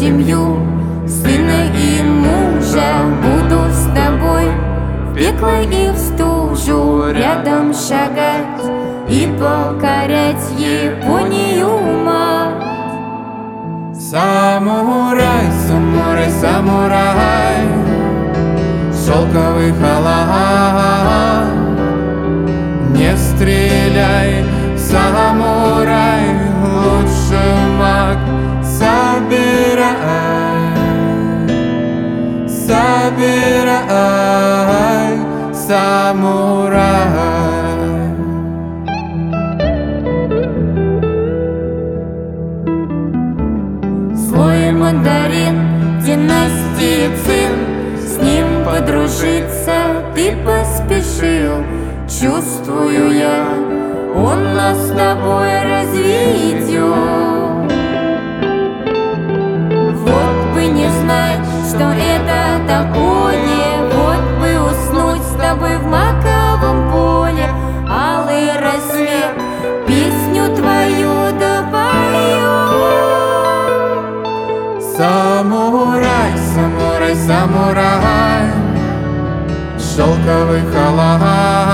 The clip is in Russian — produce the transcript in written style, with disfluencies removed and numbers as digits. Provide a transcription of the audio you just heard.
семью, сына и мужа. Буду с тобой в пекло и в стужу рядом шагать и покорять Японию, мать. Самурай, самурай, самурай, шелковый халат. Не стреляй, самурай, лучше маг. Собирай, собирай, самурай. Злой мандарин, династии Цин, с ним подружиться ты поспешил. Чувствую я, он нас с тобой разведет. Вот бы не знать, что это такое, вот бы уснуть с тобой в маковом поле. Алый рассвет, песню твою допоет. Самурай, самурай, самурай, шелковый халат.